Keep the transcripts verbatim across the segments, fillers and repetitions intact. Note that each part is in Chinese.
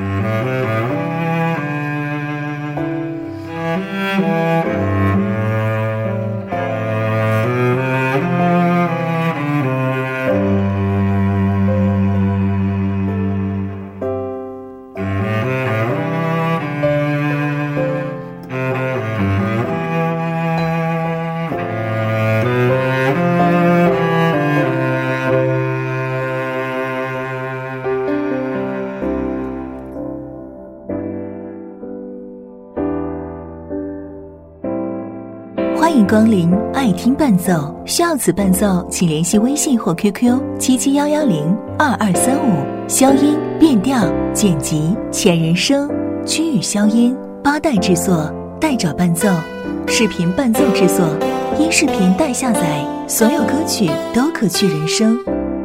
欢迎光临爱听伴奏，需要此伴奏请联系微信或 Q Q 七七幺幺零二二三五，消音、变调、剪辑、前人声、区域消音，八代制作，代找伴奏，视频伴奏制作，音视频代下载，所有歌曲都可去人声。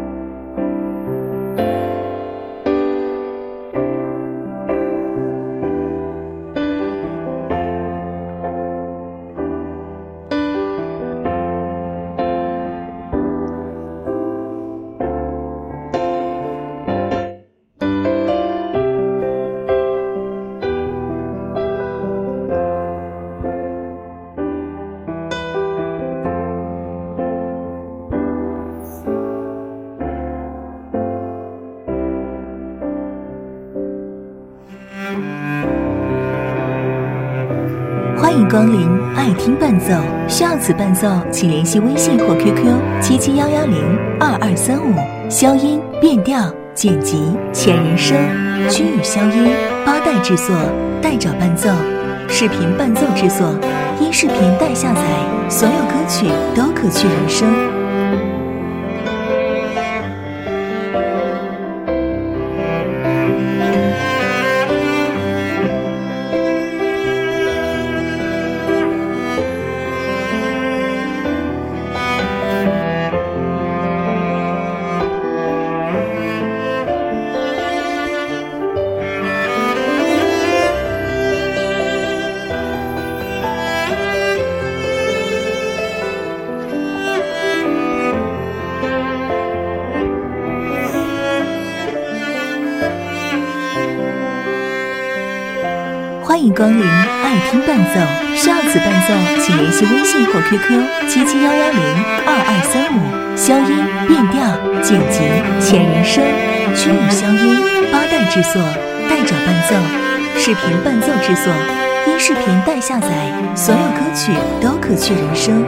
欢迎光临爱听伴奏，需要此伴奏请联系微信或 Q Q 七七幺幺零二二三五，消音、变调、剪辑、前人声、区域消音，八代制作，代找伴奏，视频伴奏制作，音视频代下载，所有歌曲都可去人声。欢迎光临爱听伴奏，需要此伴奏请联系微信或 Q Q 七七幺幺零二二三五，消音、变调、剪辑、前人声、区域消音，八代制作，代找伴奏，视频伴奏制作，音视频代下载，所有歌曲都可去人声。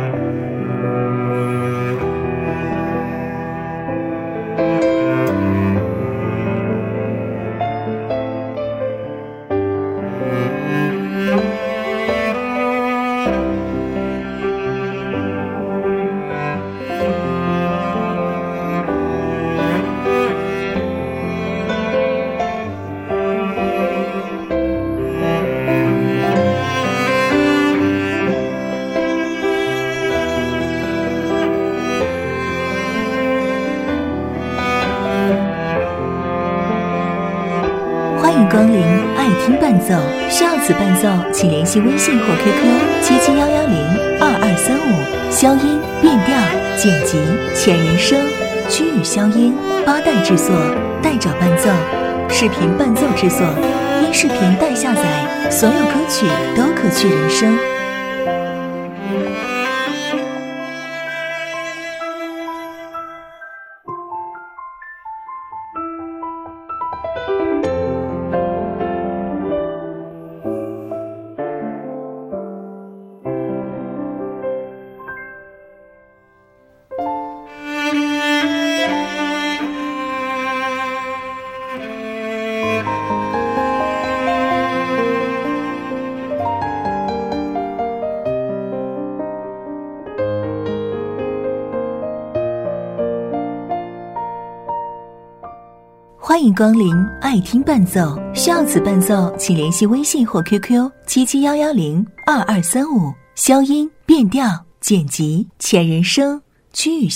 欢迎光临爱听伴奏，需要此伴奏请联系微信或 Q Q 七七幺幺零二二三五，消音、变调、剪辑、前人声、区域消音，八代制作，代找伴奏，视频伴奏制作，音视频代下载，所有歌曲都可去人声。欢迎光临爱听伴奏，需要此伴奏请联系微信或 Q Q 七七幺幺零二二三五，消音、变调、剪辑、前人声、区域